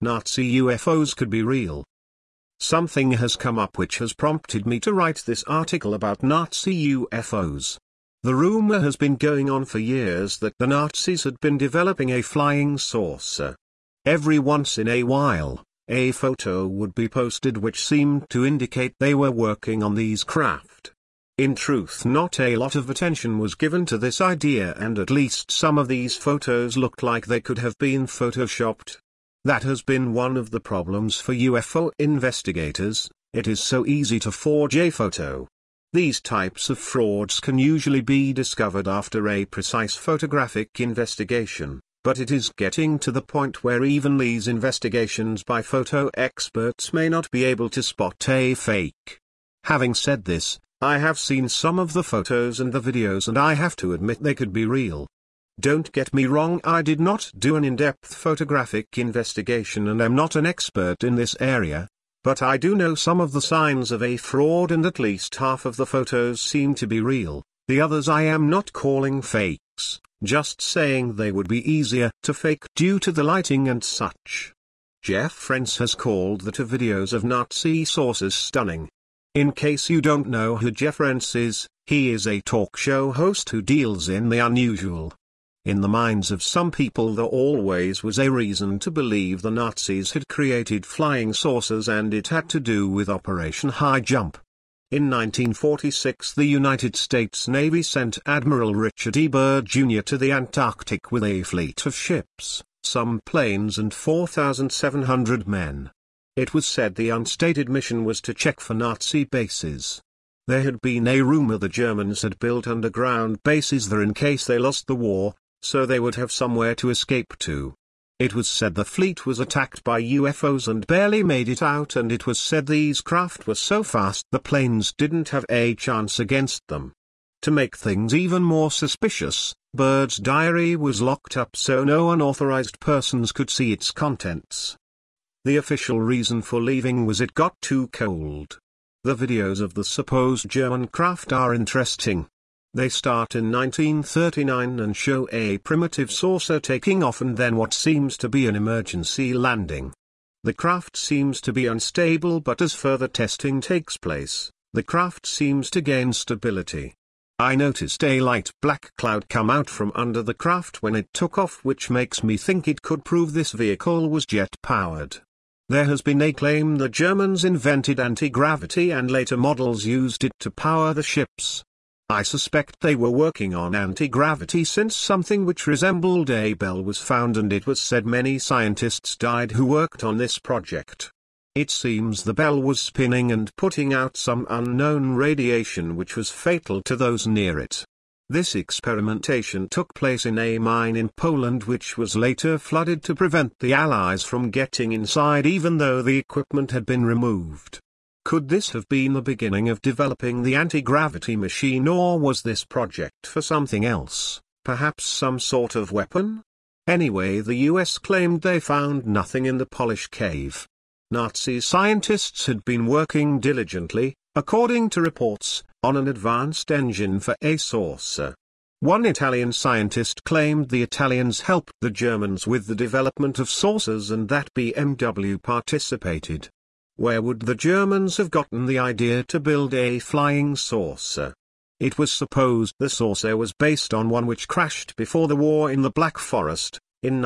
Nazi UFOs could be real. Something has come up which has prompted me to write this article about Nazi UFOs. The rumor has been going on for years that the Nazis had been developing a flying saucer. Every once in a while, a photo would be posted which seemed to indicate they were working on these craft. In truth, not a lot of attention was given to this idea, and at least some of these photos looked like they could have been photoshopped. That has been one of the problems for UFO investigators. It is so easy to forge a photo. These types of frauds can usually be discovered after a precise photographic investigation, but it is getting to the point where even these investigations by photo experts may not be able to spot a fake. Having said this, I have seen some of the photos and the videos, and I have to admit they could be real. Don't get me wrong, I did not do an in-depth photographic investigation and am not an expert in this area, but I do know some of the signs of a fraud, and at least half of the photos seem to be real. The others I am not calling fakes, just saying they would be easier to fake due to the lighting and such. Jeff Rense has called the two videos of Nazi sources stunning. In case you don't know who Jeff Rense is, he is a talk show host who deals in the unusual. In the minds of some people there always was a reason to believe the Nazis had created flying saucers, and it had to do with Operation High Jump. In 1946 the United States Navy sent Admiral Richard E. Byrd Jr. to the Antarctic with a fleet of ships, some planes and 4,700 men. It was said the unstated mission was to check for Nazi bases. There had been a rumor the Germans had built underground bases there in case they lost the war, so they would have somewhere to escape to. It was said the fleet was attacked by UFOs and barely made it out, and it was said these craft were so fast the planes didn't have a chance against them. To make things even more suspicious, Byrd's diary was locked up so no unauthorized persons could see its contents. The official reason for leaving was it got too cold. The videos of the supposed German craft are interesting. They start in 1939 and show a primitive saucer taking off and then what seems to be an emergency landing. The craft seems to be unstable, but as further testing takes place, the craft seems to gain stability. I noticed a light black cloud come out from under the craft when it took off, which makes me think it could prove this vehicle was jet-powered. There has been a claim the Germans invented anti-gravity and later models used it to power the ships. I suspect they were working on anti-gravity since something which resembled a bell was found, and it was said many scientists died who worked on this project. It seems the bell was spinning and putting out some unknown radiation which was fatal to those near it. This experimentation took place in a mine in Poland, which was later flooded to prevent the Allies from getting inside even though the equipment had been removed. Could this have been the beginning of developing the anti-gravity machine, or was this project for something else, perhaps some sort of weapon? Anyway, the US claimed they found nothing in the Polish cave. Nazi scientists had been working diligently, according to reports, on an advanced engine for a saucer. One Italian scientist claimed the Italians helped the Germans with the development of saucers and that BMW participated. Where would the Germans have gotten the idea to build a flying saucer? It was supposed the saucer was based on one which crashed before the war in the Black Forest, in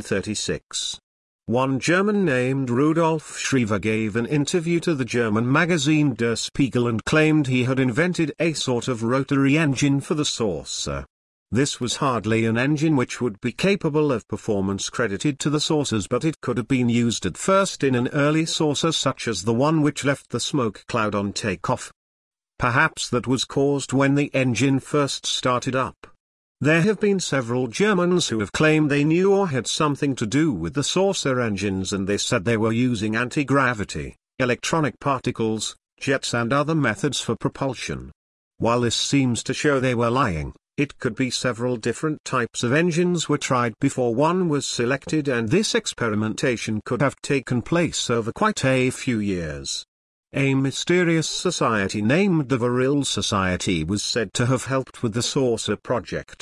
1936. One German named Rudolf Schriever gave an interview to the German magazine Der Spiegel and claimed he had invented a sort of rotary engine for the saucer. This was hardly an engine which would be capable of performance credited to the saucers, but it could have been used at first in an early saucer such as the one which left the smoke cloud on takeoff. Perhaps that was caused when the engine first started up. There have been several Germans who have claimed they knew or had something to do with the saucer engines, and they said they were using anti-gravity, electronic particles, jets and other methods for propulsion. While this seems to show they were lying, it could be several different types of engines were tried before one was selected, and this experimentation could have taken place over quite a few years. A mysterious society named the Vril Society was said to have helped with the saucer project.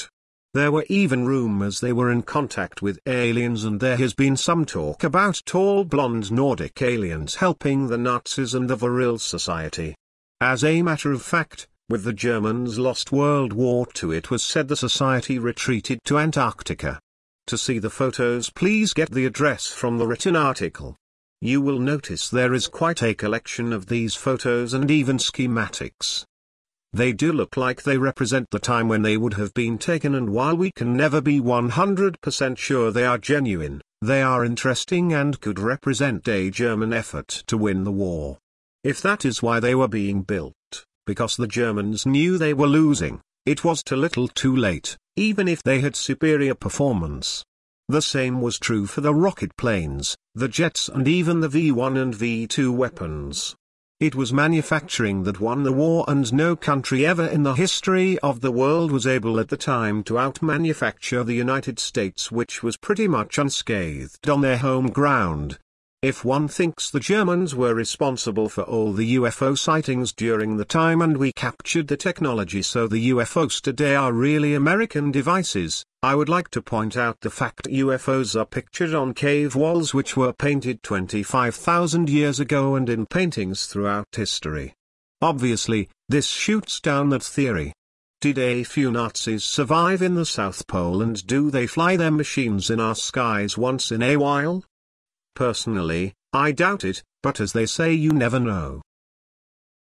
There were even rumors they were in contact with aliens, and there has been some talk about tall blonde Nordic aliens helping the Nazis and the Vril Society. As a matter of fact, with the Germans lost World War II, it was said the society retreated to Antarctica. To see the photos, please get the address from the written article. You will notice there is quite a collection of these photos and even schematics. They do look like they represent the time when they would have been taken, and while we can never be 100% sure they are genuine, they are interesting and could represent a German effort to win the war. If that is why they were being built, because the Germans knew they were losing, it was too little too late, even if they had superior performance. The same was true for the rocket planes, the jets, and even the V-1 and V-2 weapons. It was manufacturing that won the war, and no country ever in the history of the world was able at the time to out-manufacture the United States, which was pretty much unscathed on their home ground. If one thinks the Germans were responsible for all the UFO sightings during the time and we captured the technology so the UFOs today are really American devices, I would like to point out the fact UFOs are pictured on cave walls which were painted 25,000 years ago and in paintings throughout history. Obviously, this shoots down that theory. Did a few Nazis survive in the South Pole, and do they fly their machines in our skies once in a while? Personally, I doubt it, but as they say, you never know.